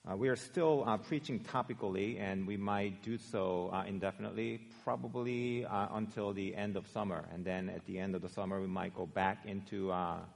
We are still preaching topically, and we might do so indefinitely, probably until the end of summer. And then at the end of the summer, we might go back into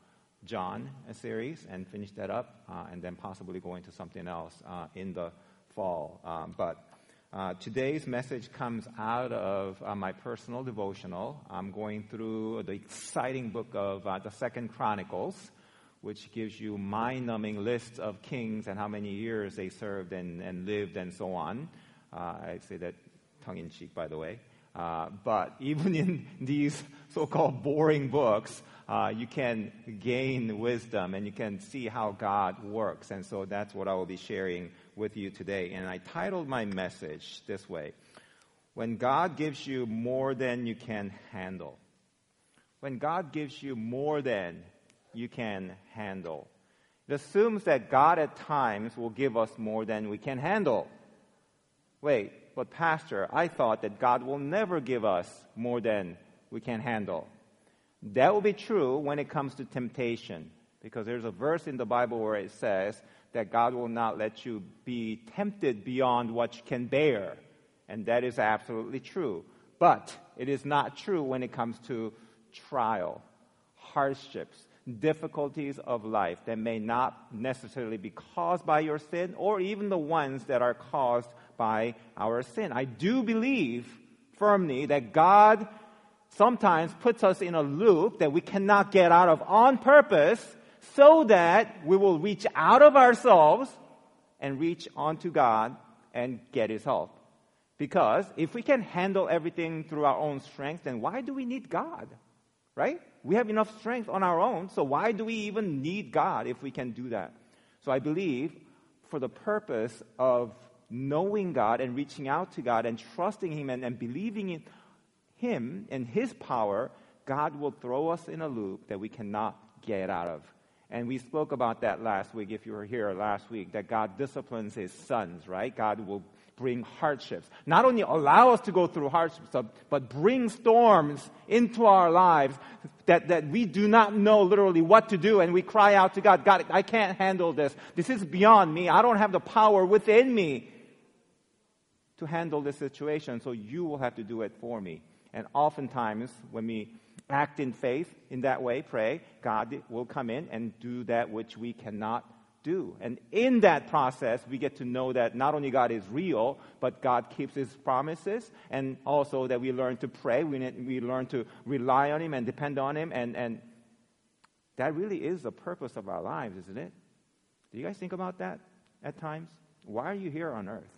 John series and finish that up, and then possibly go into something else in the fall. But today's message comes out of my personal devotional. I'm going through the exciting book of the Second Chronicles, which gives you mind-numbing lists of kings and how many years they served and lived and so on. I say that tongue-in-cheek, by the way. But even in these so-called boring books, you can gain wisdom and you can see how God works. And so that's what I will be sharing with you today. And I titled my message this way: When God gives you more than you can handle. When God gives you more than you can handle. It assumes that God at times will give us more than we can handle. Wait, but Pastor, I thought that God will never give us more than we can handle. That will be true when it comes to temptation, because there's a verse in the Bible where it says that God will not let you be tempted beyond what you can bear. And that is absolutely true. But it is not true when it comes to trial, hardships, difficulties of life that may not necessarily be caused by your sin, or even the ones that are caused by our sin. I do believe firmly that God sometimes puts us in a loop that we cannot get out of on purpose, so that we will reach out of ourselves and reach onto God and get His help. Because if we can handle everything through our own strength, then why do we need God? Right? We have enough strength on our own, so why do we even need God if we can do that? So I believe for the purpose of knowing God and reaching out to God and trusting Him and believing in Him and His power, God will throw us in a loop that we cannot get out of. And we spoke about that last week, if you were here last week, that God disciplines His sons, right? God will bring hardships. Not only allow us to go through hardships, but bring storms into our lives that we do not know literally what to do, and we cry out to God, God, I can't handle this. This is beyond me. I don't have the power within me to handle this situation, so you will have to do it for me. And oftentimes, when we act in faith in that way, pray, God will come in and do that which we cannot do. And in that process, we get to know that not only God is real, but God keeps His promises, and also that we learn to pray, we learn to rely on Him and depend on Him, and that really is the purpose of our lives, isn't it? Do you guys think about that at times? Why are you here on earth?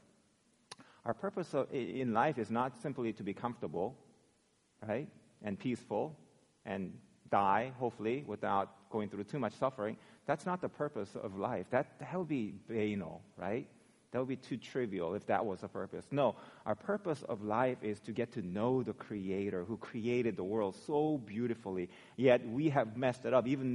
Our purpose in life is not simply to be comfortable, right, and peaceful, and die, hopefully, without going through too much suffering. That's not the purpose of life. That would be banal, right? That would be too trivial if that was the purpose. No, our purpose of life is to get to know the Creator who created the world so beautifully, yet we have messed it up, even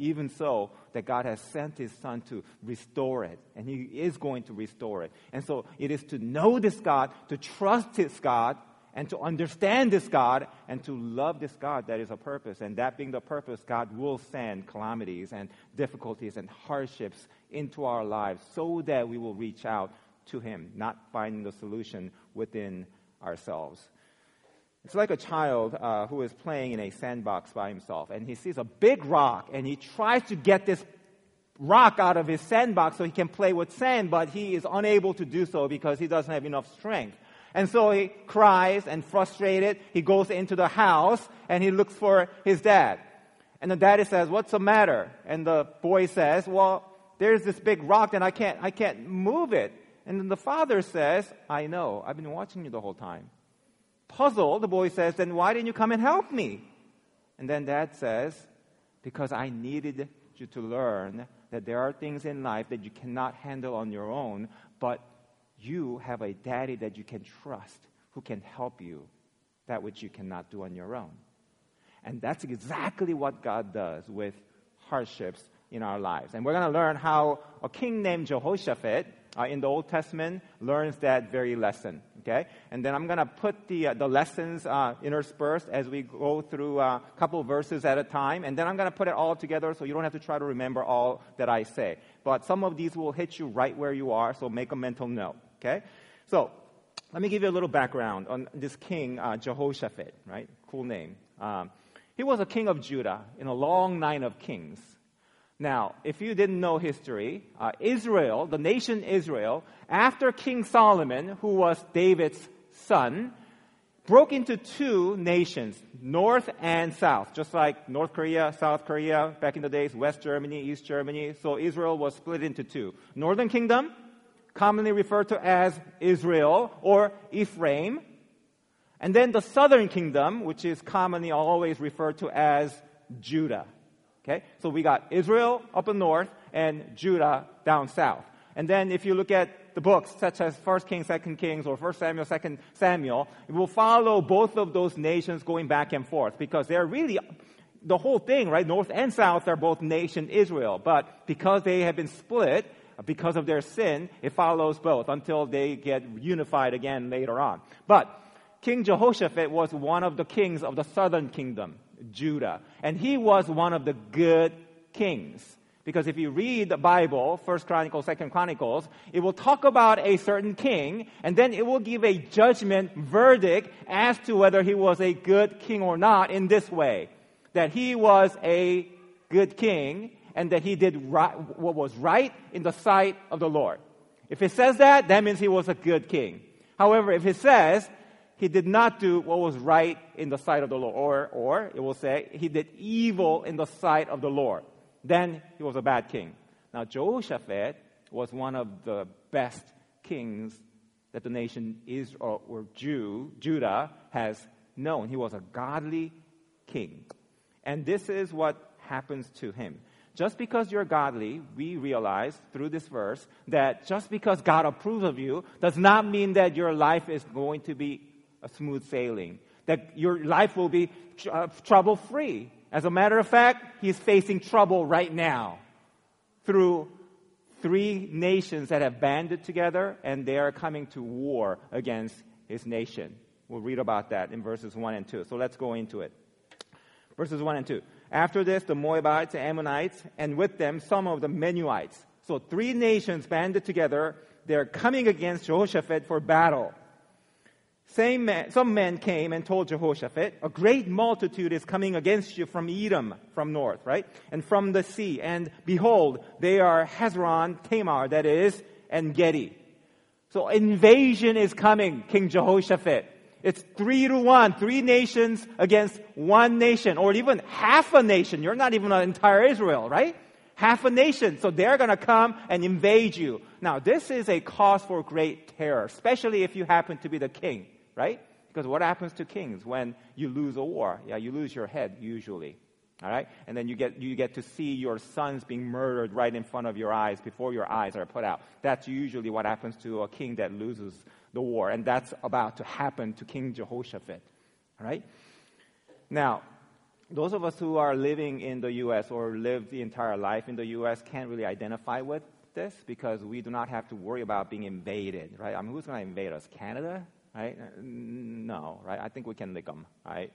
so, that God has sent His Son to restore it, and He is going to restore it. And so it is to know this God, to trust this God, and to understand this God, and to love this God that is a purpose. And that being the purpose, God will send calamities and difficulties and hardships into our lives so that we will reach out to Him, not finding the solution within ourselves. It's like a child who is playing in a sandbox by himself, and he sees a big rock, and he tries to get this rock out of his sandbox so he can play with sand, but he is unable to do so because he doesn't have enough strength. And so he cries, and frustrated, he goes into the house and he looks for his dad. And the daddy says, "What's the matter?" And the boy says, "Well, there's this big rock and I can't move it." And then the father says, "I know, I've been watching you the whole time." Puzzled, the boy says, "Then why didn't you come and help me?" And then dad says, "Because I needed you to learn that there are things in life that you cannot handle on your own, but you have a daddy that you can trust who can help you, that which you cannot do on your own." And that's exactly what God does with hardships in our lives. And we're going to learn how a king named Jehoshaphat in the Old Testament learns that very lesson. Okay, and then I'm going to put the lessons interspersed as we go through a couple verses at a time, and then I'm going to put it all together so you don't have to try to remember all that I say. But some of these will hit you right where you are, so make a mental note. Okay, so let me give you a little background on this king Jehoshaphat. Right, cool name. He was a king of Judah in a long line of kings. Now, if you didn't know history, Israel, the nation Israel, after King Solomon, who was David's son, broke into two nations, North and South, just like North Korea, South Korea, back in the days, West Germany, East Germany. So Israel was split into two. Northern Kingdom, commonly referred to as Israel or Ephraim. And then the Southern Kingdom, which is commonly always referred to as Judah. Okay, so we got Israel up in north and Judah down south. And then if you look at the books such as 1 Kings, 2 Kings, or 1 Samuel, 2 Samuel, it will follow both of those nations going back and forth because they're really, the whole thing, right, north and south are both nation Israel. But because they have been split, because of their sin, it follows both until they get unified again later on. But King Jehoshaphat was one of the kings of the southern kingdom, Judah. And he was one of the good kings. Because if you read the Bible, 1 Chronicles, 2 Chronicles, it will talk about a certain king, and then it will give a judgment verdict as to whether he was a good king or not in this way. That he was a good king, and that he did right, what was right in the sight of the Lord. If it says that, that means he was a good king. However, if it says he did not do what was right in the sight of the Lord, or it will say he did evil in the sight of the Lord, then he was a bad king. Now, Jehoshaphat was one of the best kings that the nation Israel or Judah has known. He was a godly king. And this is what happens to him. Just because you're godly, we realize through this verse that just because God approves of you does not mean that your life is going to be a smooth sailing, that your life will be trouble-free. As a matter of fact, he's facing trouble right now through three nations that have banded together, and they are coming to war against his nation. We'll read about that in verses 1 and 2. So let's go into it. Verses 1 and 2. After this, the Moabites, the Ammonites, and with them some of the Menuhites. So three nations banded together. They're coming against Jehoshaphat for battle. Some men came and told Jehoshaphat, a great multitude is coming against you from Edom, from north, right? And from the sea. And behold, they are Hazazon Tamar, that is, and Gedi. So invasion is coming, King Jehoshaphat. It's 3-1, three nations against one nation, or even half a nation. You're not even an entire Israel, right? Half a nation. So they're going to come and invade you. Now, this is a cause for great terror, especially if you happen to be the king. Right? Because what happens to kings when you lose a war? Yeah, you lose your head usually. All right? And then you get to see your sons being murdered right in front of your eyes before your eyes are put out. That's usually what happens to a king that loses the war. And that's about to happen to King Jehoshaphat. All right? Now, those of us who are living in the U.S. or lived the entire life in the U.S. can't really identify with this because we do not have to worry about being invaded. Right? I mean, who's going to invade us? Canada? Right? No, right? I think we can lick them, right?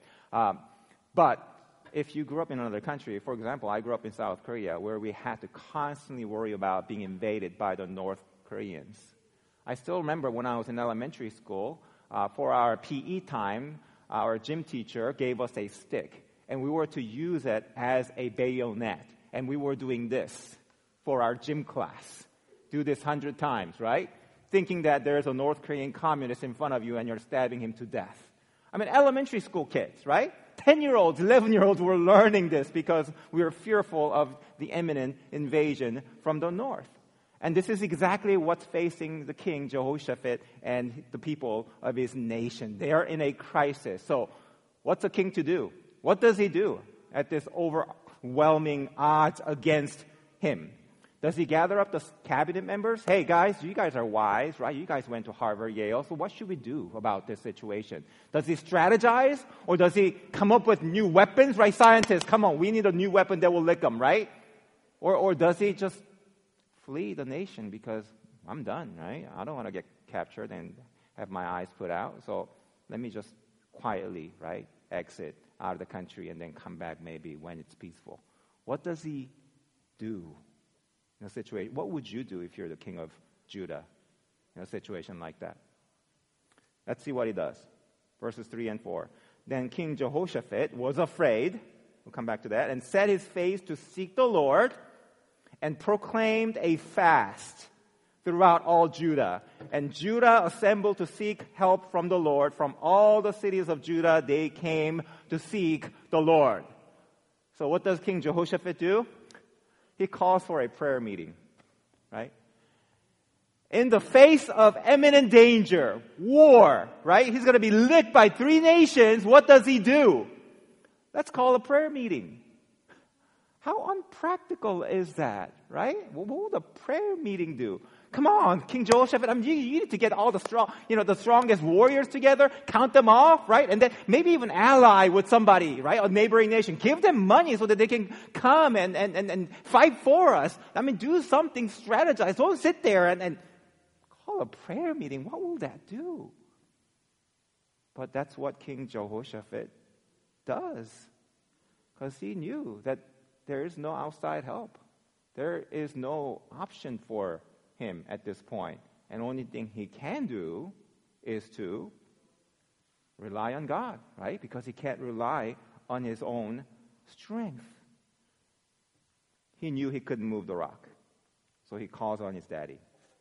But if you grew up in another country, for example, I grew up in South Korea, where we had to constantly worry about being invaded by the North Koreans. I still remember when I was in elementary school, for our PE time, our gym teacher gave us a stick, and we were to use it as a bayonet. And we were doing this for our gym class. Do this 100 times, right? Thinking that there's a North Korean communist in front of you and you're stabbing him to death. I mean, elementary school kids, right? 10-year-olds, 11-year-olds were learning this because we were fearful of the imminent invasion from the north. And this is exactly what's facing the king, Jehoshaphat, and the people of his nation. They are in a crisis. So what's a king to do? What does he do at this overwhelming odds against him? Does he gather up the cabinet members? Hey, guys, you guys are wise, right? You guys went to Harvard, Yale, so what should we do about this situation? Does he strategize, or does he come up with new weapons, right? Scientists, come on, we need a new weapon that will lick them, right? Or does he just flee the nation because I'm done, right? I don't want to get captured and have my eyes put out. So let me just quietly, right, exit out of the country and then come back maybe when it's peaceful. What does he do in a situation? What would you do if you're the king of Judah in a situation like that? Let's see what he does. Verses 3 and 4. Then King Jehoshaphat was afraid, we'll come back to that, and set his face to seek the Lord and proclaimed a fast throughout all Judah. And Judah assembled to seek help from the Lord. From all the cities of Judah, they came to seek the Lord. So what does King Jehoshaphat do? He calls for a prayer meeting, right? In the face of imminent danger, war, right? He's going to be licked by 3 nations. What does he do? Let's call a prayer meeting. How unpractical is that, right? What will the prayer meeting do? Come on, King Jehoshaphat, you need to get all the the strongest warriors together, count them off, right? And then maybe even ally with somebody, right? A neighboring nation. Give them money so that they can come and fight for us. Do something, strategize. Don't sit there and call a prayer meeting. What will that do? But that's what King Jehoshaphat does. Because he knew that there is no outside help. There is no option for him at this point. And only thing he can do is to rely on God, right? Because he can't rely on his own strength. He knew he couldn't move the rock. So he calls on his daddy.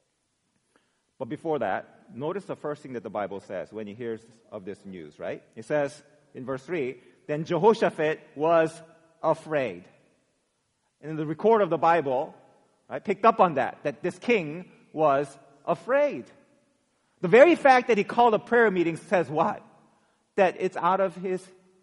But before that, notice the first thing that the Bible says when he hears of this news, right? It says in verse 3, then Jehoshaphat was afraid. And in the record of the Bible, right, picked up on that this king was afraid. The very fact that he called a prayer meeting says what? That it's out of his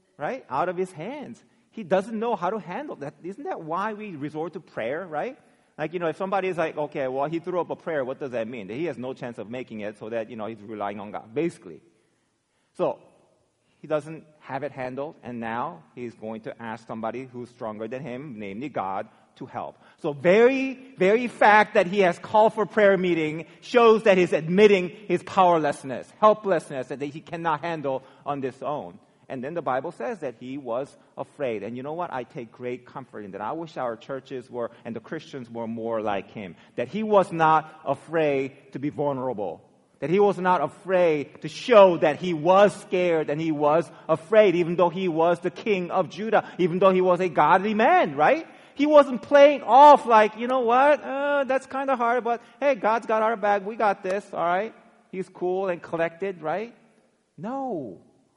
hands. He doesn't know how to handle that. Isn't that why we resort to prayer, right? If somebody is like, okay, well, he threw up a prayer, what does that mean? That he has no chance of making it, so that, he's relying on God, basically. So, he doesn't have it handled, and now he's going to ask somebody who's stronger than him, namely God, to help. So very, very fact that he has called for prayer meeting shows that he's admitting his powerlessness, helplessness, that he cannot handle on this own. And then the Bible says that he was afraid. And you know what? I take great comfort in that. I wish our churches and the Christians were more like him. That he was not afraid to be vulnerable. That he was not afraid to show that he was scared and he was afraid, even though he was the king of Judah, even though he was a godly man, right? He wasn't playing off like, you know what, that's kind of hard, but hey, God's got our back, we got this, all right? He's cool and collected, right? No.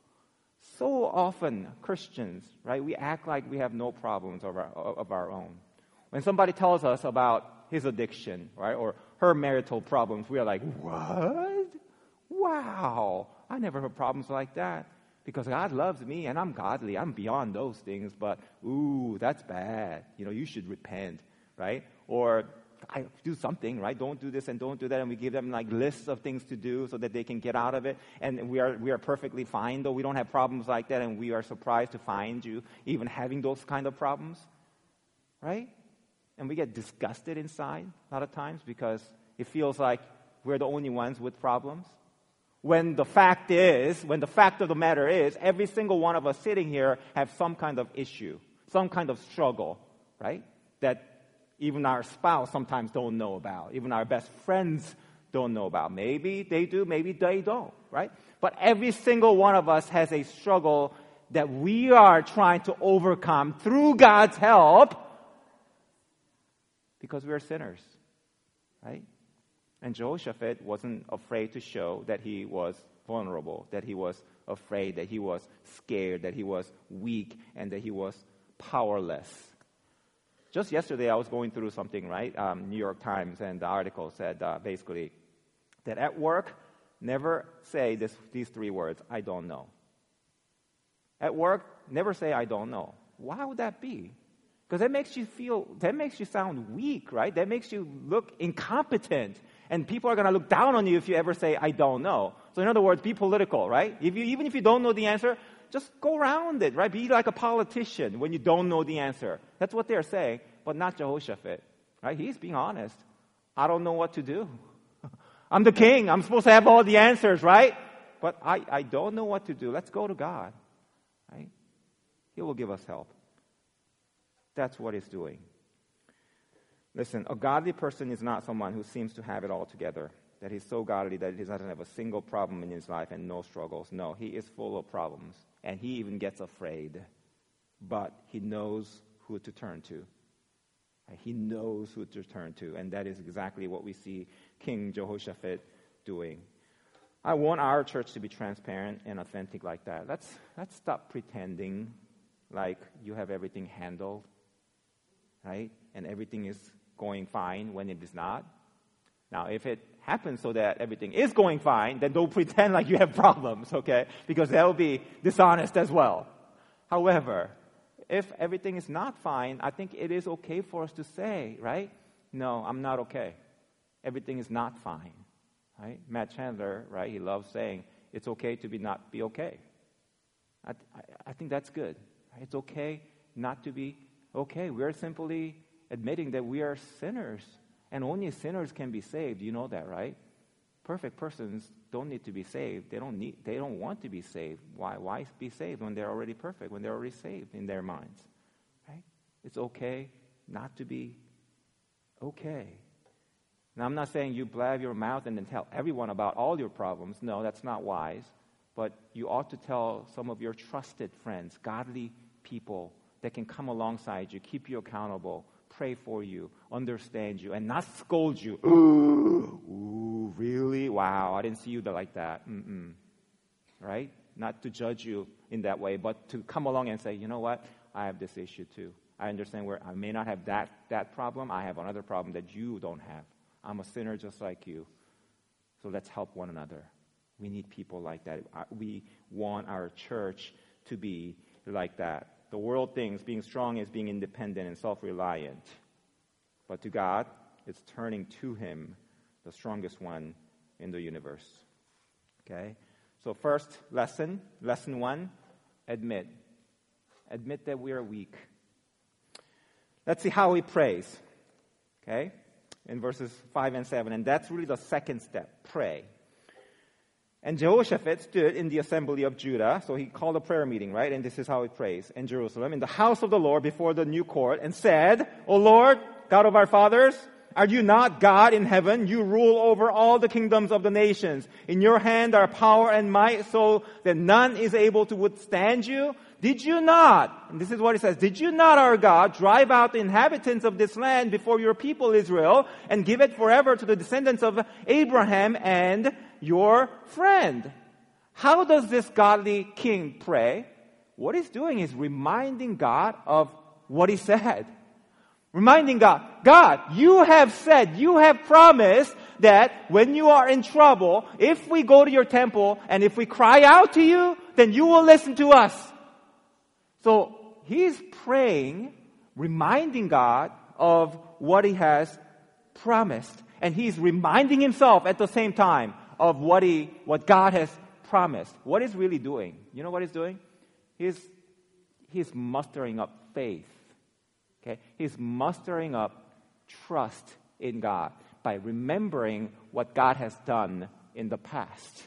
So often, Christians, right, we act like we have no problems of our own. When somebody tells us about his addiction, right, or her marital problems, we are like, what? Wow, I never heard problems like that. Because God loves me and I'm godly. I'm beyond those things, but ooh, that's bad. You should repent, right? Or I do something, right? Don't do this and don't do that. And we give them lists of things to do so that they can get out of it. And we are perfectly fine, though we don't have problems like that. And we are surprised to find you even having those kind of problems, right? And we get disgusted inside a lot of times because it feels like we're the only ones with problems. When the fact of the matter is, every single one of us sitting here have some kind of issue, some kind of struggle, right? That even our spouse sometimes don't know about. Even our best friends don't know about. Maybe they do, maybe they don't, right? But every single one of us has a struggle that we are trying to overcome through God's help because we are sinners, right? And Jehoshaphat wasn't afraid to show that he was vulnerable, that he was afraid, that he was scared, that he was weak, and that he was powerless. Just yesterday, I was going through something, right? New York Times, and the article said basically that at work, never say these 3 words, I don't know. At work, never say I don't know. Why would that be? Because that makes you sound weak, right? That makes you look incompetent. And people are going to look down on you if you ever say, I don't know. So in other words, be political, right? Even if you don't know the answer, just go around it, right? Be like a politician when you don't know the answer. That's what they're saying, but not Jehoshaphat, right? He's being honest. I don't know what to do. I'm the king. I'm supposed to have all the answers, right? But I don't know what to do. Let's go to God, right? He will give us help. That's what He's doing. Listen, a godly person is not someone who seems to have it all together, that he's so godly that he doesn't have a single problem in his life and no struggles. No, he is full of problems, and he even gets afraid. But he knows who to turn to. He knows who to turn to, and that is exactly what we see King Jehoshaphat doing. I want our church to be transparent and authentic like that. Let's stop pretending like you have everything handled, right? And everything is going fine when it is not. Now, if it happens so that everything is going fine, then don't pretend like you have problems, okay? Because that will be dishonest as well. However, if everything is not fine, I think it is okay for us to say, right? No, I'm not okay. Everything is not fine, right? Matt Chandler, right? He loves saying it's okay to not be okay. I think that's good. It's okay not to be okay. We're simply admitting that we are sinners, and only sinners can be saved. You know that, right? Perfect persons don't need to be saved. They don't want to be saved. Why be saved when they're already perfect, when they're already saved in their minds? Right? It's okay not to be okay. Now, I'm not saying you blab your mouth and then tell everyone about all your problems. No, that's not wise. But you ought to tell some of your trusted friends, godly people that can come alongside you, keep you accountable, pray for you, understand you, and not scold you. Ooh, really? Wow, I didn't see you like that. Right? Not to judge you in that way, but to come along and say, you know what? I have this issue too. I understand where I may not have that problem. I have another problem that you don't have. I'm a sinner just like you. So let's help one another. We need people like that. We want our church to be like that. The world thinks being strong is being independent and self-reliant. But to God, it's turning to Him, the strongest one in the universe. Okay? So first lesson 1, admit. Admit that we are weak. Let's see how He prays. Okay? In verses 5 and 7. And that's really the second step. Pray. And Jehoshaphat stood in the assembly of Judah, so he called a prayer meeting, right? And this is how he prays in Jerusalem, in the house of the Lord before the new court, and said, O Lord, God of our fathers, are you not God in heaven? You rule over all the kingdoms of the nations. In your hand are power and might, so that none is able to withstand you. Did you not, and this is what it says, did you not, our God, drive out the inhabitants of this land before your people Israel, and give it forever to the descendants of Abraham and your friend? How does this godly king pray? What he's doing is reminding God of what he said. Reminding God, God, you have said, you have promised that when you are in trouble, if we go to your temple and if we cry out to you, then you will listen to us. So he's praying, reminding God of what he has promised. And he's reminding himself at the same time of what God has promised. What he's really doing? You know what he's doing? He's mustering up faith. Okay? He's mustering up trust in God by remembering what God has done in the past.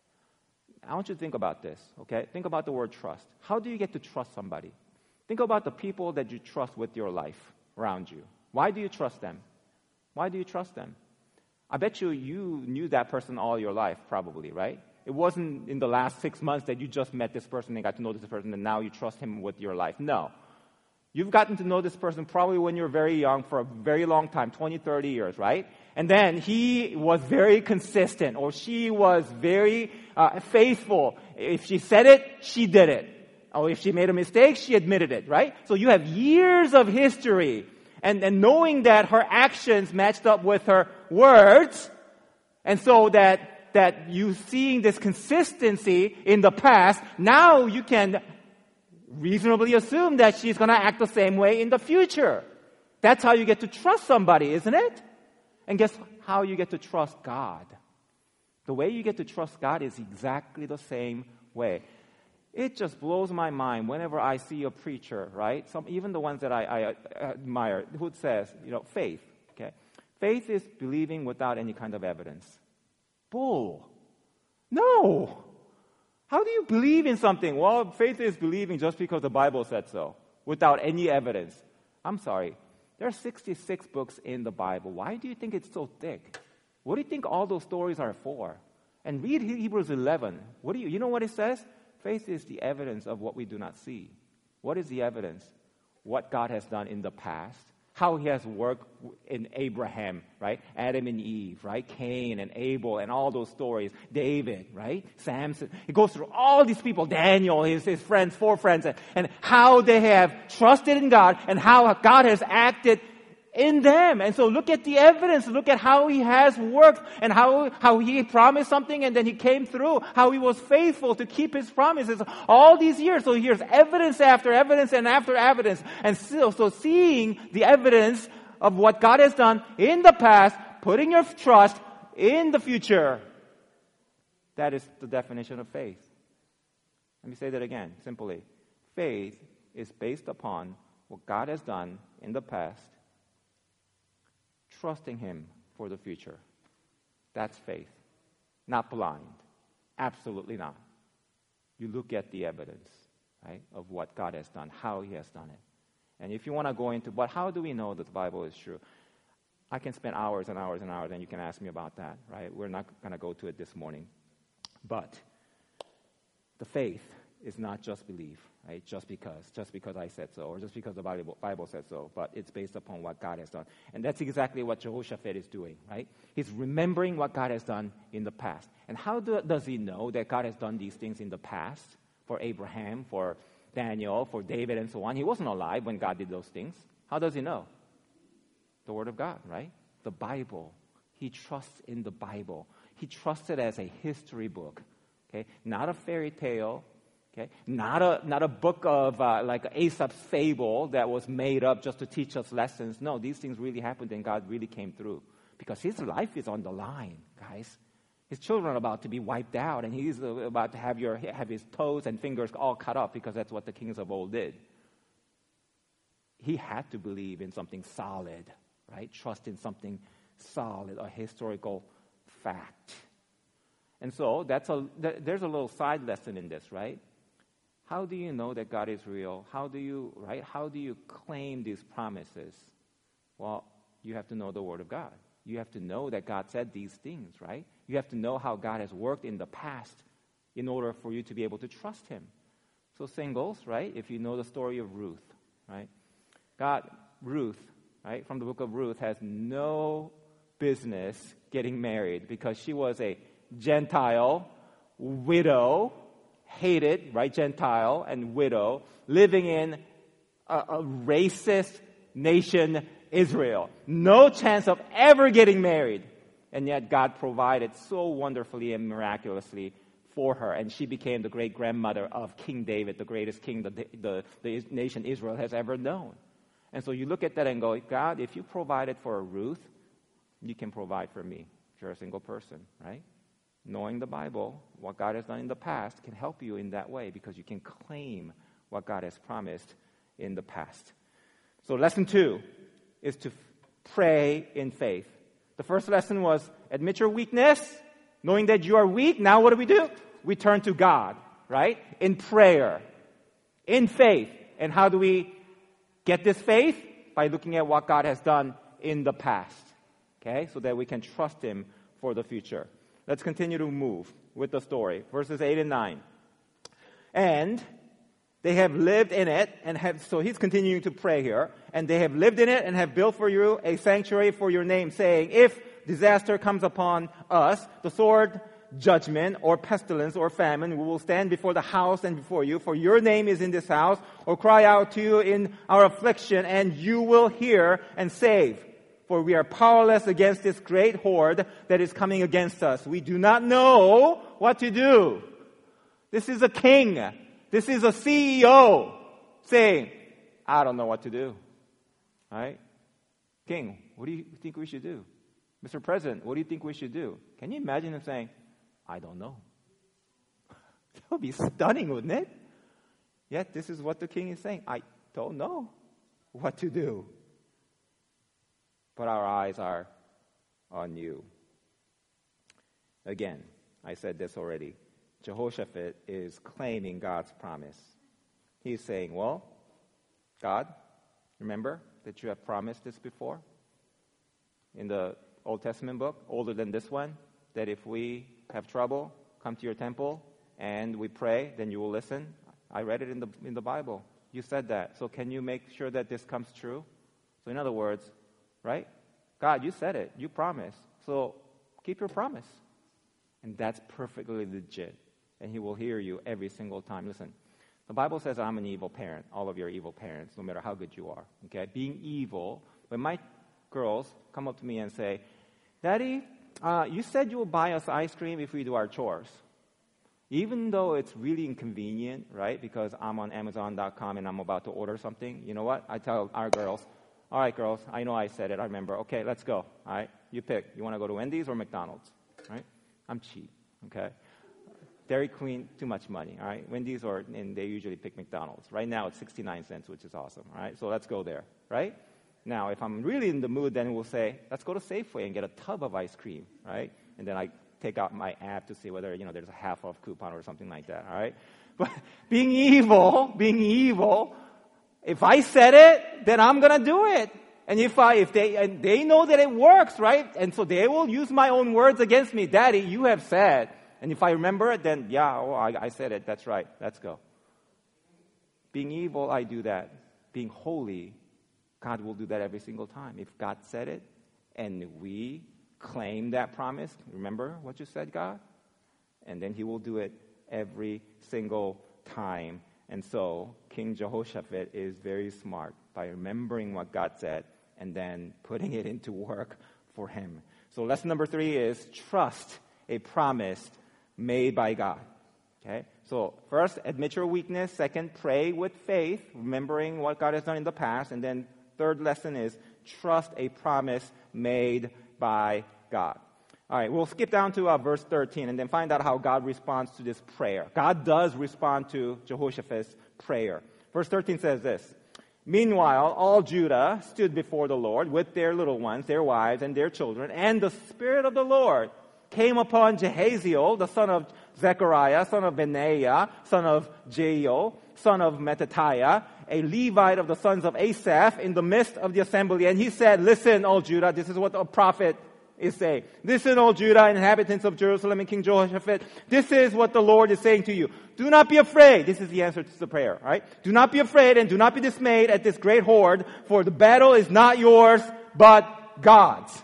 I want you to think about this, okay? Think about the word trust. How do you get to trust somebody? Think about the people that you trust with your life around you. Why do you trust them? Why do you trust them? I bet you knew that person all your life, probably, right? It wasn't in the last 6 months that you just met this person and got to know this person and now you trust him with your life. No. You've gotten to know this person probably when you're very young for a very long time, 20, 30 years, right? And then he was very consistent or she was very faithful. If she said it, she did it. Or if she made a mistake, she admitted it, right? So you have years of history. And knowing that her actions matched up with her words, and so that you seeing this consistency in the past, now you can reasonably assume that she's going to act the same way in the future. That's how you get to trust somebody, isn't it? And guess how you get to trust God? The way you get to trust God is exactly the same way. It just blows my mind whenever I see a preacher, right? Even the ones that I admire, who says, faith, okay? Faith is believing without any kind of evidence. Bull. No. How do you believe in something? Well, faith is believing just because the Bible said so, without any evidence. I'm sorry. There are 66 books in the Bible. Why do you think it's so thick? What do you think all those stories are for? And read Hebrews 11. You know what it says? Faith is the evidence of what we do not see. What is the evidence? What God has done in the past. How he has worked in Abraham, right? Adam and Eve, right? Cain and Abel and all those stories. David, right? Samson. It goes through all these people. Daniel, his friends, 4 friends. And how they have trusted in God and how God has acted in them. And so look at the evidence. Look at how he has worked and how he promised something and then he came through. How he was faithful to keep his promises all these years. So here's evidence after evidence and after evidence. And so seeing the evidence of what God has done in the past, putting your trust in the future. That is the definition of faith. Let me say that again, simply. Faith is based upon what God has done in the past, trusting him for the future. That's faith. Not blind. Absolutely not. You look at the evidence, right, of what God has done, how he has done it. And if you want to go into, but how do we know that the Bible is true? I can spend hours and hours and hours, and you can ask me about that, right? We're not going to go to it this morning. But the faith is not just belief, right? Just because I said so, or just because the Bible said so, but it's based upon what God has done. And that's exactly what Jehoshaphat is doing, right? He's remembering what God has done in the past. And how does he know that God has done these things in the past for Abraham, for Daniel, for David, and so on? He wasn't alive when God did those things. How does he know? The Word of God, right? The Bible. He trusts in the Bible. He trusts it as a history book, okay? Not a fairy tale. Okay, not a book of like Aesop's fable that was made up just to teach us lessons. No, these things really happened and God really came through. Because his life is on the line, guys. His children are about to be wiped out and he's about to have his toes and fingers all cut off because that's what the kings of old did. He had to believe in something solid, right? Trust in something solid, a historical fact. And so there's a little side lesson in this, right? How do you know that God is real? How do you claim these promises? Well, you have to know the Word of God. You have to know that God said these things, right? You have to know how God has worked in the past in order for you to be able to trust him. So singles, right? If you know the story of Ruth, right? Ruth, right, from the book of Ruth, has no business getting married because she was a Gentile widow, hated, right, Gentile and widow, living in a racist nation, Israel. No chance of ever getting married. And yet God provided so wonderfully and miraculously for her. And she became the great-grandmother of King David, the greatest king the nation Israel has ever known. And so you look at that and go, God, if you provided for Ruth, you can provide for me if you're a single person, right? Knowing the Bible, what God has done in the past can help you in that way because you can claim what God has promised in the past. So lesson 2 is to pray in faith. The first lesson was admit your weakness, knowing that you are weak. Now what do? We turn to God, right? In prayer, in faith. And how do we get this faith? By looking at what God has done in the past, okay? So that we can trust him for the future. Let's continue to move with the story. Verses 8 and 9. And they have lived in it so he's continuing to pray here. And they have lived in it and have built for you a sanctuary for your name, saying, if disaster comes upon us, the sword, judgment, or pestilence, or famine, we will stand before the house and before you, for your name is in this house, or cry out to you in our affliction, and you will hear and save. For we are powerless against this great horde that is coming against us. We do not know what to do. This is a king. This is a CEO saying, I don't know what to do. All right? King, what do you think we should do? Mr. President, what do you think we should do? Can you imagine him saying, I don't know? That would be stunning, wouldn't it? Yet this is what the king is saying. I don't know what to do. But our eyes are on you. Again, I said this already. Jehoshaphat is claiming God's promise. He's saying, well, God, remember that you have promised this before in the Old Testament book, older than this one, that if we have trouble, come to your temple and we pray, then you will listen. I read it in the Bible. You said that. So can you make sure that this comes true? So in other words, right? God, you said it. You promised. So keep your promise. And that's perfectly legit. And he will hear you every single time. Listen, the Bible says I'm an evil parent. All of you are evil parents, no matter how good you are. Okay? Being evil, when my girls come up to me and say, Daddy, you said you will buy us ice cream if we do our chores. Even though it's really inconvenient, right? Because I'm on Amazon.com and I'm about to order something. You know what? I tell our girls, all right, girls, I know I said it. I remember. Okay, let's go. All right? You pick. You want to go to Wendy's or McDonald's? Right? I'm cheap. Okay? Dairy Queen, too much money. All right? Wendy's and they usually pick McDonald's. Right now it's 69 cents, which is awesome. All right? So let's go there. Right? Now, if I'm really in the mood, then we'll say, let's go to Safeway and get a tub of ice cream. Right? And then I take out my app to see whether, there's a half off coupon or something like that, all right? But being evil, if I said it, then I'm going to do it. And if they know that it works, right? And so they will use my own words against me. Daddy, you have said. And if I remember it, then I said it. That's right. Let's go. Being evil, I do that. Being holy, God will do that every single time. If God said it and we claim that promise. Remember what you said, God? And then he will do it every single time. And so King Jehoshaphat is very smart by remembering what God said and then putting it into work for him. So lesson number 3 is trust a promise made by God. Okay? So first, admit your weakness. Second, pray with faith, remembering what God has done in the past. And then third lesson is trust a promise made by God. All right, we'll skip down to verse 13 and then find out how God responds to this prayer. God does respond to Jehoshaphat's prayer. Verse 13 says this, Meanwhile, all Judah stood before the Lord with their little ones, their wives, and their children, and the Spirit of the Lord came upon Jehaziel, the son of Zechariah, son of Benaiah, son of Jael, son of Mattithiah, a Levite of the sons of Asaph, in the midst of the assembly. And he said, Listen, all Judah, this is what a prophet is saying. Listen, all Judah, inhabitants of Jerusalem, and King Jehoshaphat, this is what the Lord is saying to you. Do not be afraid. This is the answer to the prayer, right? Do not be afraid and do not be dismayed at this great horde, for the battle is not yours, but God's.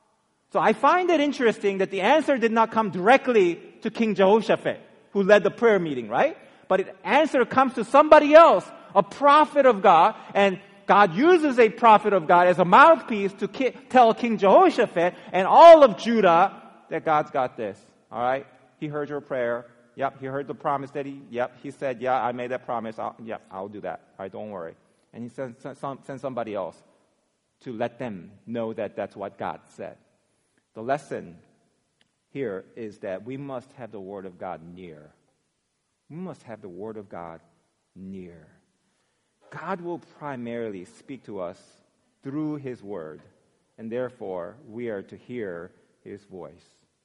So I find it interesting that the answer did not come directly to King Jehoshaphat, who led the prayer meeting, right? But the answer comes to somebody else, a prophet of God, and God uses a prophet of God as a mouthpiece to tell King Jehoshaphat and all of Judah that God's got this, all right? He heard your prayer. Yep, he heard the promise that he said, I made that promise. I'll do that. All right, don't worry. And he sends somebody else to let them know that that's what God said. The lesson here is that we must have the Word of God near. We must have the Word of God near. God will primarily speak to us through His Word, and therefore we are to hear His voice.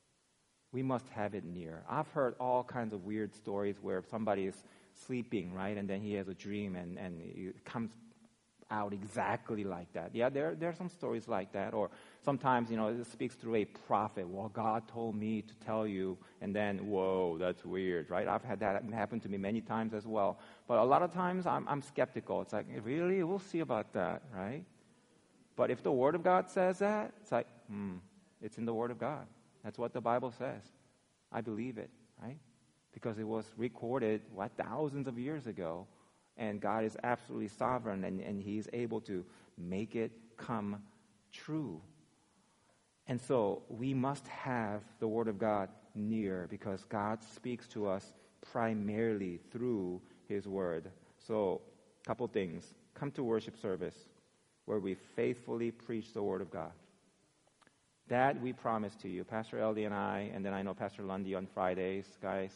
We must have it near. I've heard all kinds of weird stories where somebody is sleeping, right, and then he has a dream and it comes out exactly like that. Yeah, there are some stories like that. Or sometimes, it speaks through a prophet. Well, God told me to tell you, and then, whoa, that's weird, right? I've had that happen to me many times as well. But a lot of times I'm skeptical. It's like, really? We'll see about that, right? But if the Word of God says that, it's like, it's in the Word of God. That's what the Bible says. I believe it, right? Because it was recorded, thousands of years ago. And God is absolutely sovereign, and He's able to make it come true. And so we must have the Word of God near because God speaks to us primarily through His Word. So, a couple things. Come to worship service where we faithfully preach the Word of God. That we promise to you, Pastor Eldy and I, and then I know Pastor Lundy on Fridays, guys.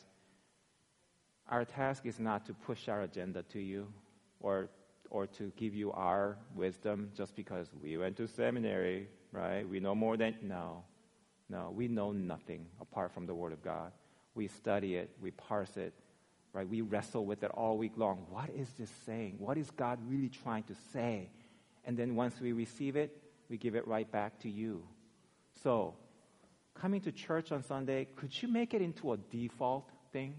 Our task is not to push our agenda to you or to give you our wisdom just because we went to seminary, right? We know more than... No. No, we know nothing apart from the Word of God. We study it, we parse it, right? We wrestle with it all week long. What is this saying? What is God really trying to say? And then once we receive it, we give it right back to you. So, coming to church on Sunday, could you make it into a default thing?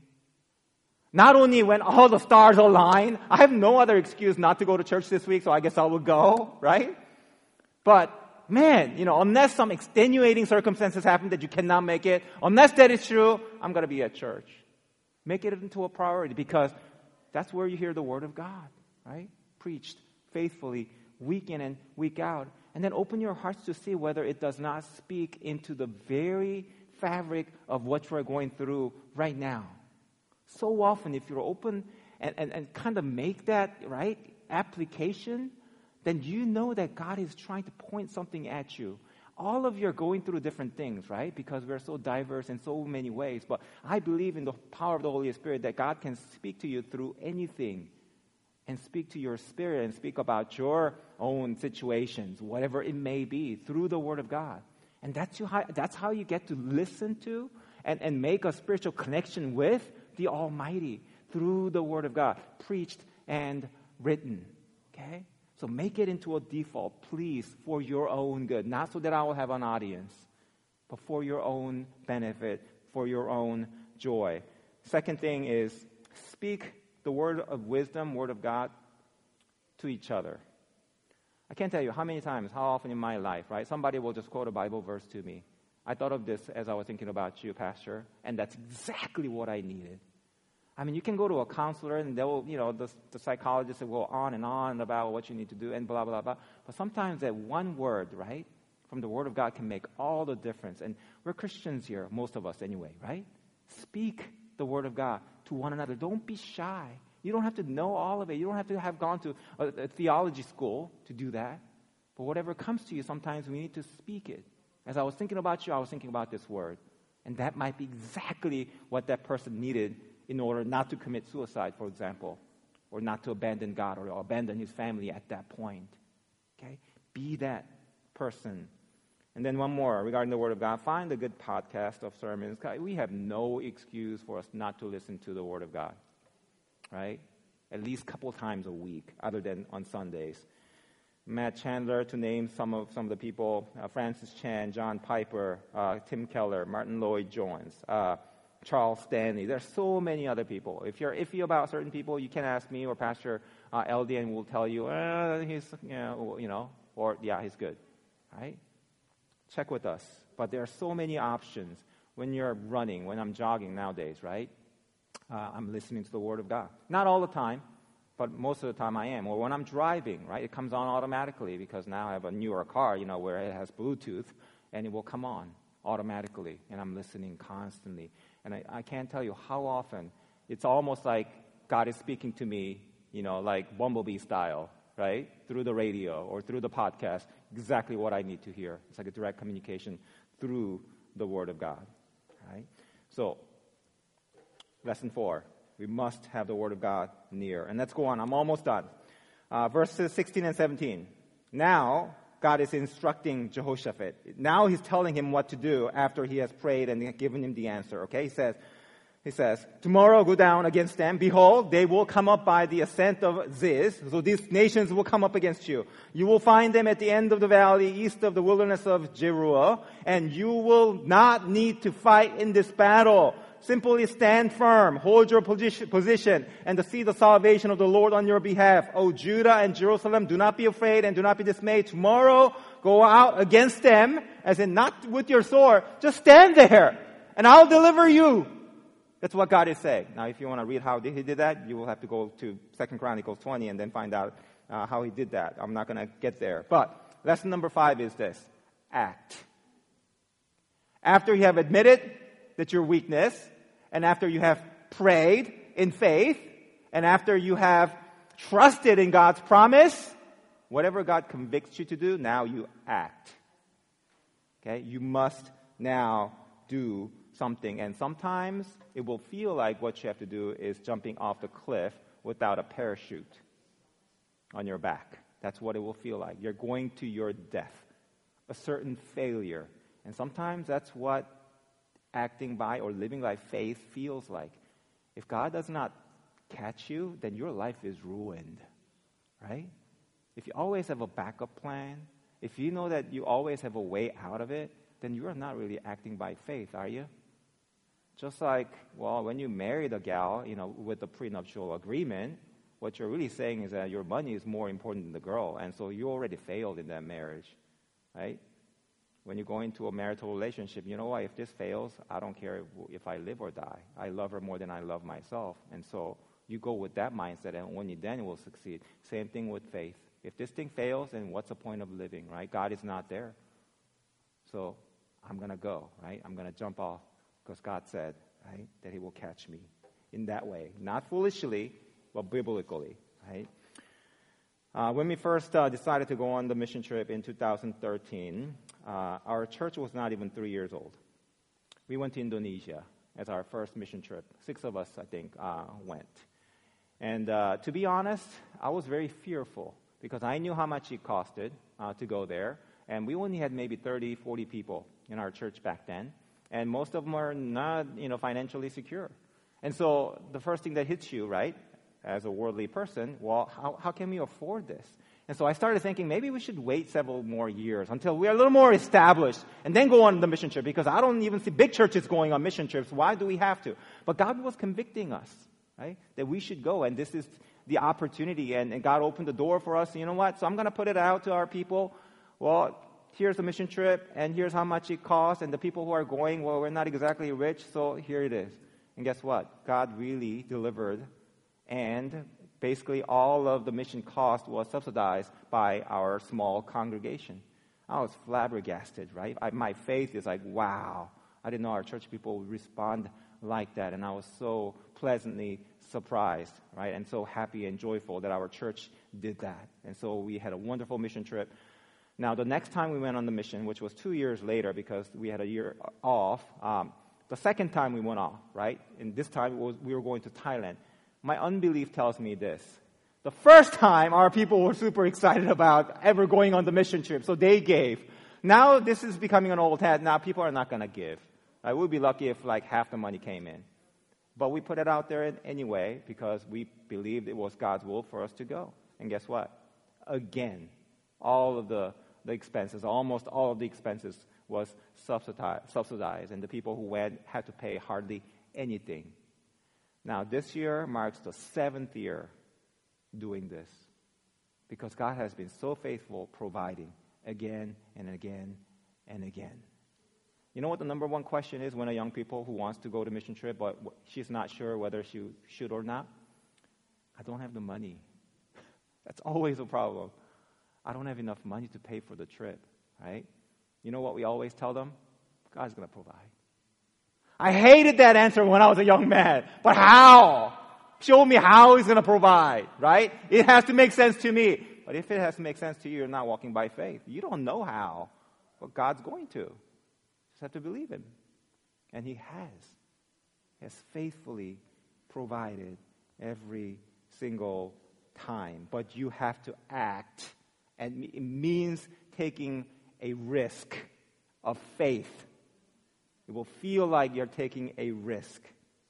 Not only when all the stars align, I have no other excuse not to go to church this week, so I guess I will go, right? But, man, unless some extenuating circumstances happen that you cannot make it, unless that is true, I'm going to be at church. Make it into a priority because that's where you hear the Word of God, right? Preached faithfully, week in and week out. And then open your hearts to see whether it does not speak into the very fabric of what you're going through right now. So often, if you're open and kind of make that, right, application, then you know that God is trying to point something at you. All of you are going through different things, right? Because we're so diverse in so many ways. But I believe in the power of the Holy Spirit that God can speak to you through anything and speak to your spirit and speak about your own situations, whatever it may be, through the Word of God. And that's how you get to listen to and make a spiritual connection with the Almighty through the Word of God, preached and written. Okay? So make it into a default, please, for your own good. Not so that I will have an audience, but for your own benefit, for your own joy. Second thing is speak the word of wisdom, word of God, to each other. I can't tell you how many times, how often in my life, right? Somebody will just quote a Bible verse to me. I thought of this as I was thinking about you, Pastor, and that's exactly what I needed. I mean, you can go to a counselor and they'll, the psychologist will go on and on about what you need to do and blah, blah, blah. But sometimes that one word, right, from the Word of God can make all the difference. And we're Christians here, most of us anyway, right? Speak the Word of God to one another. Don't be shy. You don't have to know all of it. You don't have to have gone to a theology school to do that. But whatever comes to you, sometimes we need to speak it. As I was thinking about you, I was thinking about this word. And that might be exactly what that person needed in order not to commit suicide, for example, or not to abandon God or abandon his family at that point. Okay? Be that person. And then one more regarding the Word of God. Find a good podcast of sermons. We have no excuse for us not to listen to the Word of God, right? At least a couple times a week, other than on Sundays. Matt Chandler, to name some of the people, Francis Chan, John Piper, Tim Keller, Martin Lloyd-Jones, Charles Stanley. There's so many other people. If you're iffy about certain people, you can ask me or Pastor LD, and we'll tell you, he's good, right? Check with us. But there are so many options when you're running, when I'm jogging nowadays, right? I'm listening to the Word of God. Not all the time, but most of the time I am. Or when I'm driving, right? It comes on automatically because now I have a newer car, where it has Bluetooth, and it will come on automatically, and I'm listening constantly. And I can't tell you how often it's almost like God is speaking to me, like Bumblebee style, right? Through the radio or through the podcast, exactly what I need to hear. It's like a direct communication through the Word of God, right? So, lesson 4, we must have the Word of God near. And let's go on. I'm almost done. Verses 16 and 17. Now, God is instructing Jehoshaphat. Now he's telling him what to do after he has prayed and given him the answer. Okay, he says, tomorrow go down against them. Behold, they will come up by the ascent of Ziz. So these nations will come up against you. You will find them at the end of the valley, east of the wilderness of Jeruel, and you will not need to fight in this battle. Simply stand firm, hold your position, and to see the salvation of the Lord on your behalf. O Judah and Jerusalem, do not be afraid and do not be dismayed. Tomorrow, go out against them, as in not with your sword. Just stand there, and I'll deliver you. That's what God is saying. Now, if you want to read how he did that, you will have to go to 2 Chronicles 20 and then find out how he did that. I'm not going to get there. But lesson number 5 is this. Act. After you have admitted that your weakness, and after you have prayed in faith, and after you have trusted in God's promise, whatever God convicts you to do, now you act. Okay? You must now do something. And sometimes it will feel like what you have to do is jumping off the cliff without a parachute on your back. That's what it will feel like. You're going to your death, a certain failure. And sometimes that's what acting by or living by faith feels like. If God does not catch you, then your life is ruined, right? If you always have a backup plan, if you know that you always have a way out of it, then you are not really acting by faith, are you? Just like, well, when you marry the gal, with the prenuptial agreement, what you're really saying is that your money is more important than the girl, and so you already failed in that marriage, right? When you go into a marital relationship, you know what? If this fails, I don't care if I live or die. I love her more than I love myself, and so you go with that mindset, and only then you will succeed. Same thing with faith. If this thing fails, then what's the point of living, right? God is not there. So I'm going to go, right? I'm going to jump off because God said, right, that he will catch me in that way. Not foolishly, but biblically, right? When we first decided to go on the mission trip in 2013, our church was not even 3 years old. We went to Indonesia as our first mission trip. 6 of us, I think, went. And to be honest, I was very fearful because I knew how much it costed to go there. And we only had maybe 30, 40 people in our church back then. And most of them are not, financially secure. And so the first thing that hits you, right, as a worldly person, well, how can we afford this? And so I started thinking maybe we should wait several more years until we are a little more established and then go on the mission trip, because I don't even see big churches going on mission trips. Why do we have to? But God was convicting us, right, that we should go, and this is the opportunity, and God opened the door for us. You know what? So I'm going to put it out to our people. Well, here's the mission trip, and here's how much it costs, and the people who are going, well, we're not exactly rich, so here it is. And guess what? God really delivered, and basically all of the mission cost was subsidized by our small congregation. I was flabbergasted, right? My faith is like, wow. I didn't know our church people would respond like that, and I was so pleasantly surprised, right? And so happy and joyful that our church did that. And so we had a wonderful mission trip. Now, the next time we went on the mission, which was 2 years later because we had a year off, the second time we went off, right? And this time we were going to Thailand. My unbelief tells me this. The first time, our people were super excited about ever going on the mission trip, so they gave. Now this is becoming an old hat. Now people are not going to give. I would be lucky if like half the money came in. But we put it out there anyway because we believed it was God's will for us to go. And guess what? Again, all of the expenses, almost all of the expenses was subsidized, and the people who went had to pay hardly anything. Now, this year marks the 7th year doing this because God has been so faithful providing again and again and again. You know what the number one question is when a young people who wants to go to mission trip, but she's not sure whether she should or not? I don't have the money. That's always a problem. I don't have enough money to pay for the trip, right? You know what we always tell them? God's going to provide. I hated that answer when I was a young man. But how? Show me how he's going to provide, right? It has to make sense to me. But if it has to make sense to you, you're not walking by faith. You don't know how, but God's going to. You just have to believe him. And he has faithfully provided every single time. But you have to act. And it means taking a risk of faith. It will feel like you're taking a risk.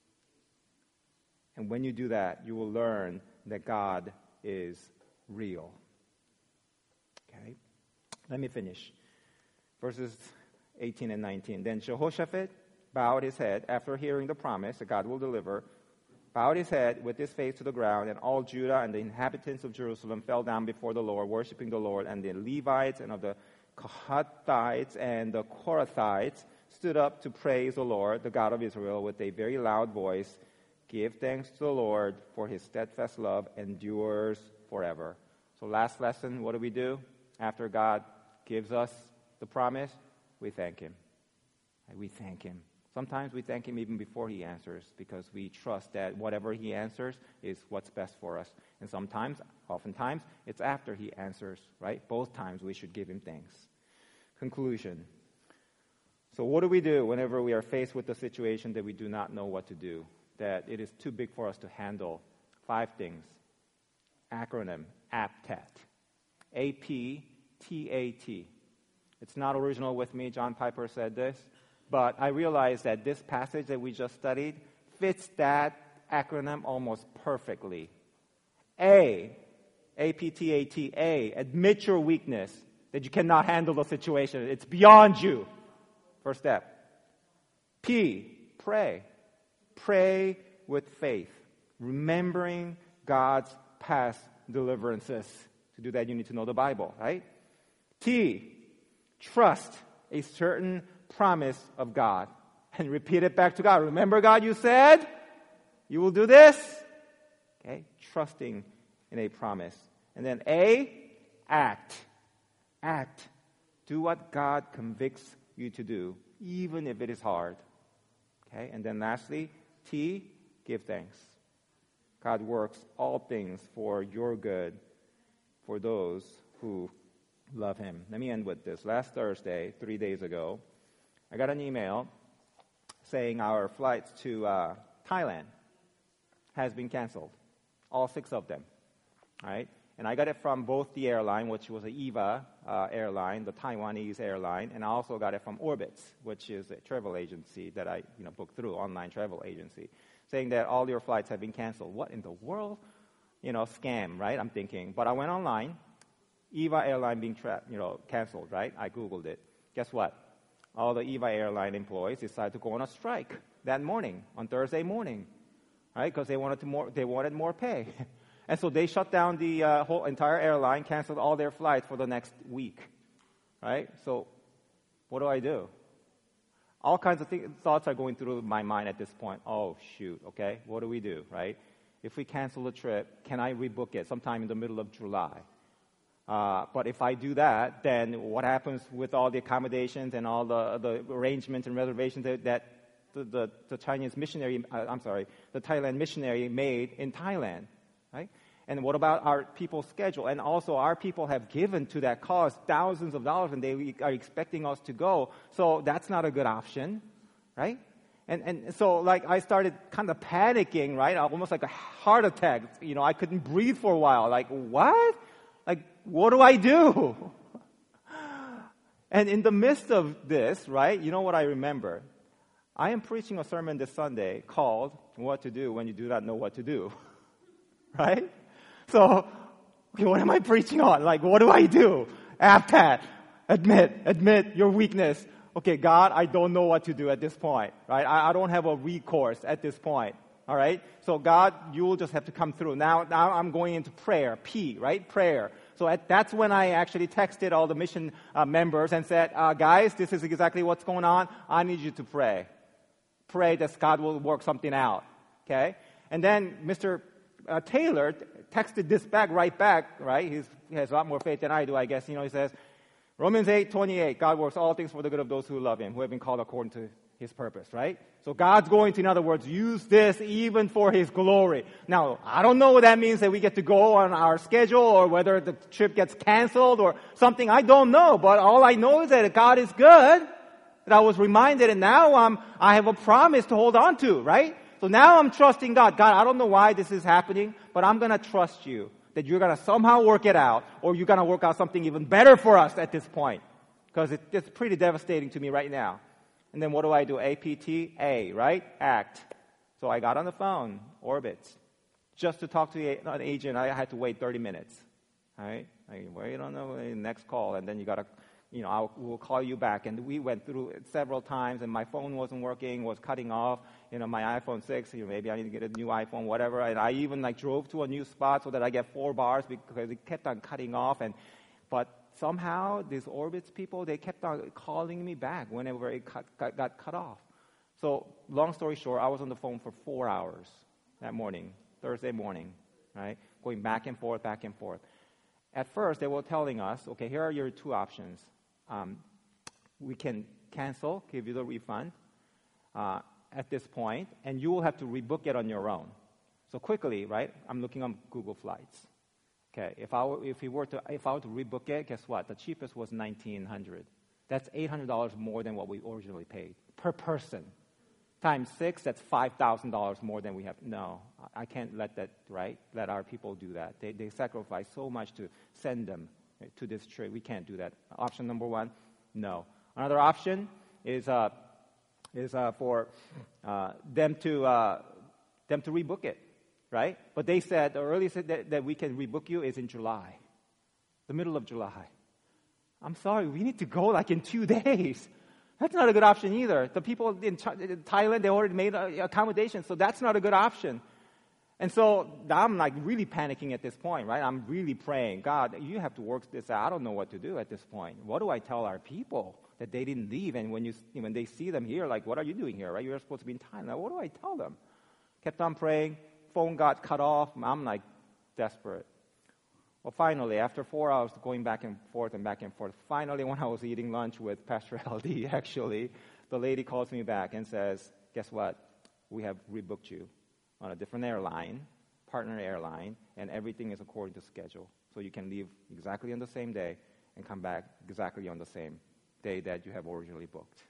And when you do that, you will learn that God is real. Okay? Let me finish. Verses 18 and 19. Then Jehoshaphat bowed his head after hearing the promise that God will deliver, bowed his head with his face to the ground, and all Judah and the inhabitants of Jerusalem fell down before the Lord, worshiping the Lord. And the Levites and of the Kohathites and the Korathites stood up to praise the Lord, the God of Israel, with a very loud voice. Give thanks to the Lord, for his steadfast love endures forever. So last lesson, what do? After God gives us the promise, we thank him. We thank him. Sometimes we thank him even before he answers because we trust that whatever he answers is what's best for us. And oftentimes, it's after he answers, right? Both times we should give him thanks. Conclusion. So what do we do whenever we are faced with a situation that we do not know what to do, that it is too big for us to handle? 5 things. Acronym, APTAT. APTAT. It's not original with me. John Piper said this. But I realized that this passage that we just studied fits that acronym almost perfectly. A, A-P-T-A-T, A, admit your weakness, that you cannot handle the situation. It's beyond you. First step. P, pray. Pray with faith, remembering God's past deliverances. To do that, you need to know the Bible, right? T, trust a certain promise of God and repeat it back to God. Remember, God, you said you will do this. Okay, trusting in a promise. And then A, act. Act. Do what God convicts you to do, even if it is hard. Okay, and then lastly, T, give thanks. God works all things for your good, for those who love Him. Let me end with this. Last Thursday, 3 days ago, I got an email saying our flights to Thailand has been canceled. All 6 of them. All right? And I got it from both the airline, which was the EVA airline, the Taiwanese airline, and I also got it from Orbitz, which is a travel agency that I booked through, online travel agency, saying that all your flights have been canceled. What in the world? Scam, right? I'm thinking. But I went online, EVA airline being canceled, right? I Googled it. Guess what? All the EVA airline employees decided to go on a strike that morning, on Thursday morning, right? Because they wanted more pay. And so they shut down the whole entire airline, canceled all their flights for the next week, right? So what do I do? All kinds of thoughts are going through my mind at this point. Oh, shoot, okay, what do we do, right? If we cancel the trip, can I rebook it sometime in the middle of July? But if I do that, then what happens with all the accommodations and all the arrangements and reservations that the Chinese missionary, the Thailand missionary made in Thailand, right? And what about our people's schedule? And also, our people have given to that cause thousands of dollars, and they are expecting us to go. So that's not a good option, right? And so, I started kind of panicking, right? Almost like a heart attack. I couldn't breathe for a while. Like, what? What do I do? And in the midst of this, right, you know what I remember? I am preaching a sermon this Sunday called What to Do When You Do Not Know What to Do. Right? So, okay, what am I preaching on? What do I do? APTAT. Admit your weakness. Okay, God, I don't know what to do at this point, right? I don't have a recourse at this point, all right? So, God, you will just have to come through. Now I'm going into prayer, P, right? Prayer. So that's when I actually texted all the mission members and said, guys, this is exactly what's going on. I need you to pray. Pray that God will work something out, okay? And then Mr. Taylor texted this right back, right? He has a lot more faith than I do, I guess. He says, Romans 8:28, God works all things for the good of those who love Him, who have been called according to His purpose, right? So God's going to, in other words, use this even for His glory. Now, I don't know what that means, that we get to go on our schedule or whether the trip gets canceled or something. I don't know, but all I know is that God is good, that I was reminded, and now I have a promise to hold on to, right? So now I'm trusting God. God, I don't know why this is happening, but I'm going to trust you that you're going to somehow work it out, or you're going to work out something even better for us at this point, because it's pretty devastating to me right now. And then what do I do? A-P-T-A, right? Act. So I got on the phone, Orbitz. Just to talk to an agent, I had to wait 30 minutes. All right? I wait on the next call, and then you got to, we'll call you back. And we went through it several times, and my phone wasn't working, was cutting off. My iPhone 6, maybe I need to get a new iPhone, whatever. And I even drove to a new spot so that I get 4 bars because it kept on cutting off. But somehow, these Orbitz people, they kept on calling me back whenever it got cut off. So, long story short, I was on the phone for 4 hours that morning, Thursday morning, right? Going back and forth, back and forth. At first, they were telling us, okay, here are your 2 options. We can cancel, give you the refund at this point, and you will have to rebook it on your own. So quickly, right, I'm looking on Google Flights. Okay, if I were to rebook it, guess what? The cheapest was $1,900. That's $800 more than what we originally paid per person. Times 6, that's $5,000 more than we have. No, I can't let that, right? Let our people do that. They sacrifice so much to send them to this trip. We can't do that. Option number 1, No. Another option is for them to rebook it, right? But they said the earliest that we can rebook you is in July, the middle of July. I'm sorry, we need to go like in 2 days. That's not a good option either. The people in Thailand, they already made accommodations, so that's not a good option. And so I'm like really panicking at this point, right? I'm really praying, God, you have to work this out. I don't know what to do at this point. What do I tell our people that they didn't leave? And when they see them here, like, what are you doing here, right? You're supposed to be in Thailand. What do I tell them? Kept on praying. Phone got cut off. I'm like desperate. Well, finally, after 4 hours going back and forth, finally when I was eating lunch with Pastor LD, actually, the lady calls me back and says, guess what? We have rebooked you on a different airline, partner airline, and everything is according to schedule. So you can leave exactly on the same day and come back exactly on the same day that you have originally booked.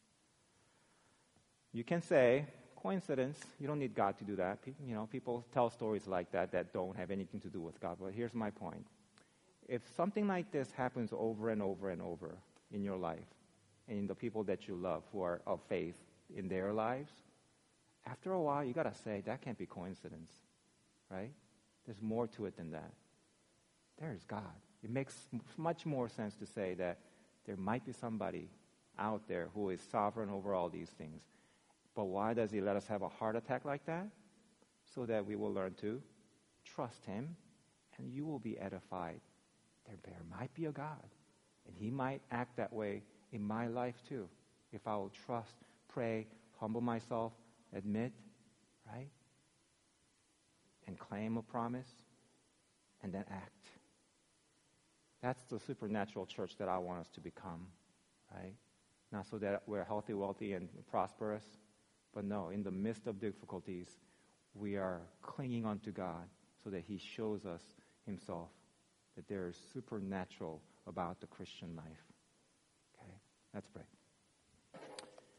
You can say, coincidence. You don't need God to do that. People tell stories like that don't have anything to do with God. But here's my point. If something like this happens over and over and over in your life, and in the people that you love who are of faith in their lives, after a while, you got to say, that can't be coincidence, right? There's more to it than that. There's God. It makes much more sense to say that there might be somebody out there who is sovereign over all these things. But why does he let us have a heart attack like that? So that we will learn to trust him, and you will be edified. There might be a God, and he might act that way in my life too. If I will trust, pray, humble myself, admit, right? And claim a promise, and then act. That's the supernatural church that I want us to become, right? Not so that we're healthy, wealthy, and prosperous, but no, in the midst of difficulties, we are clinging onto God so that he shows us himself, that there is supernatural about the Christian life. Okay, let's pray.